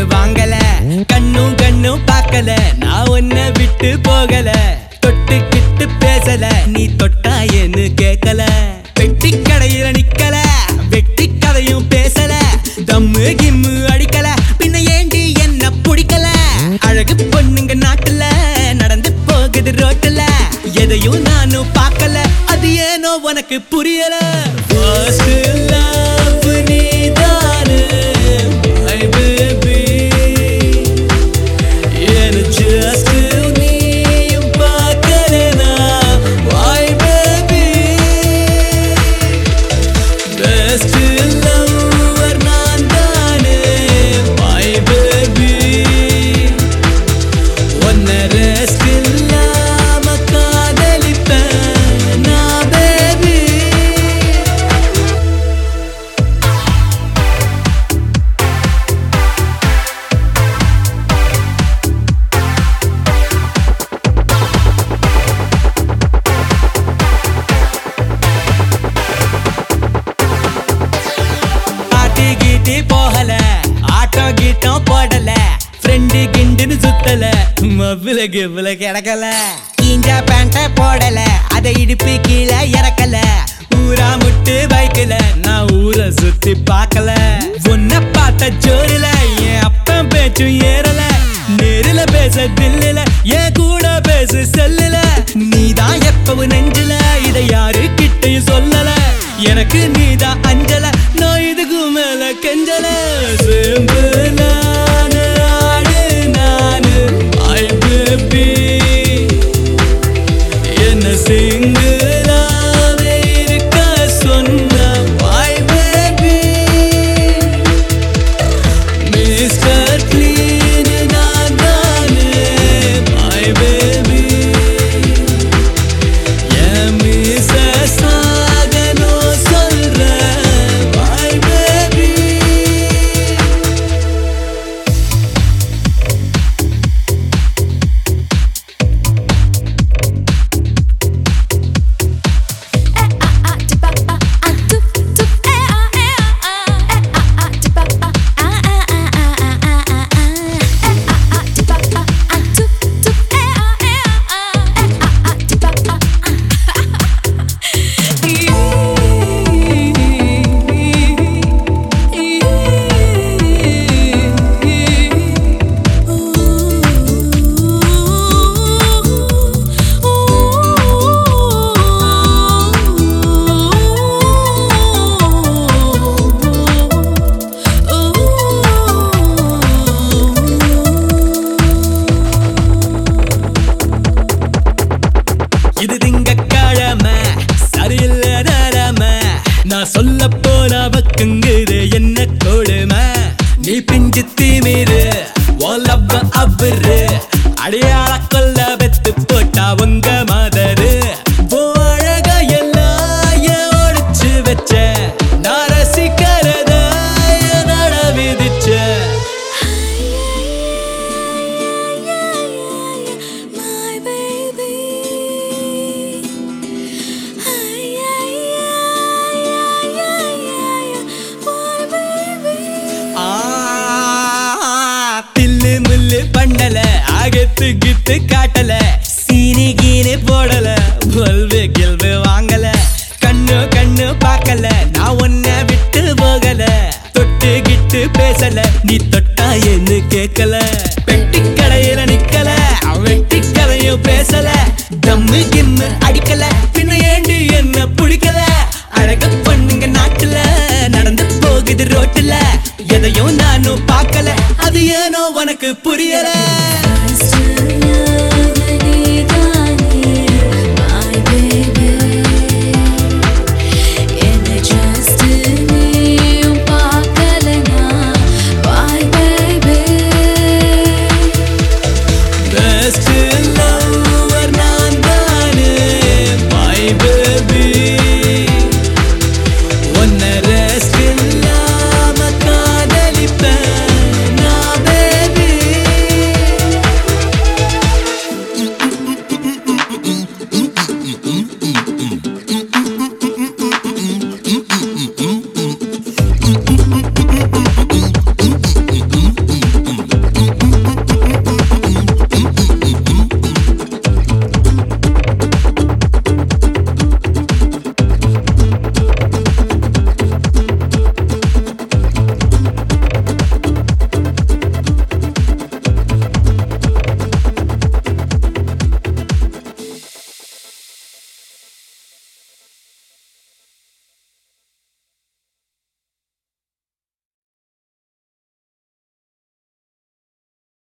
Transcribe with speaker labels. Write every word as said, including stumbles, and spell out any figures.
Speaker 1: வாங்கல கண்ணும் கண்ணும் பார்க்கல நான் உன்னை விட்டு போகல தொட்டு கிட்டு பேசல நீ தொட்டா என்ன கேட்கல வெட்டி கடையில நிக்கல வெட்டி கதையும் பேசல தம்மு கிம்மு அடிக்கல பின்ன ஏண்டி என்ன பிடிக்கல அழகு பொண்ணுங்க நாட்டுல நடந்து போகுது ரோட்டுல எதையும் நானும் பார்க்கல அது ஏனோ உனக்கு புரியல First love நீதானே my baby என்ன just நீயும் பார்க்கலனா my baby Best lover நான் தானே my baby ஒன்ன ரெஸ்ட் இல்லாம காதலிப்பேன் நான் baby பாட்டி கீட்டி போகல ஆட்டோ கீட்டம் போடல ஃப்ரெண்டு கிண்டுன்னு சுத்தல மவ்வில கிவ்வில கிடக்கல கீஞ்சா பேண்ட போடல அதை இடுப்பு கீழே இறக்கல ஊரா முட்டு பைக்கல நான் ஊரை சுத்தி பார்க்கல உன்னை பார்த்த ஜோரில என் அப்பன் பேச்சும் ஏறல நேரில பேச தில்லுல என் கூட பேசு செல்லுல நீதான் எப்பவும் நெஞ்சில இதை யாரு கிட்டையும் சொல்லல எனக்கு நீதான் அஞ்சல நான் இதுக்கு மேல கெஞ்சல சிம்பிள் நானு ஆடு நானு ஐ பேபி என்ன சிங்கிளாவே இருக்க சொன்ன ஐ பேபி மிஸ்டர் கிளீன் நான் தானே ஐ பேபி என் மிஸ்ஸஸ் ஆகணும் சொல்றேன் ஐ பேபி இது திங்கக்கிழமை சரியில்லை நேரம நான் சொல்ல போன பக்குங்குது என்ன கொடுமை நீ பிஞ்சு தீமிரு ஓலப்ப அவரு அடையாள கொல்ல வெத்து போட்டா உங்க மதரு அழக எல்லாம் ஒடிச்சு வச்ச நான் ரசிக்கிறத நட விதிச்ச தில்லு முல்லு பண்ணல அகத்து கித்து காட்டல சீனி கீனி போடல பல்வு கில்வு வாங்கல கண்ணு கண்ணு பார்க்கல நான் உன்னை விட்டு போகல தொட்டு கிட்டு பேசல நீ தொட்டா என்ன கேட்கல பெட்டி கடையில நிக்கல வெட்டி கதையும் பேசல தம்மு கிம்மு அடிக்கல பின்ன ஏண்டி என்ன பிடிக்கல அழக பொண்ணுங்க நாட்டுல நடந்து போகுது ரோட்டுல எதையும் நானும் பார்க்கல அது ஏனோ உனக்கு புரியல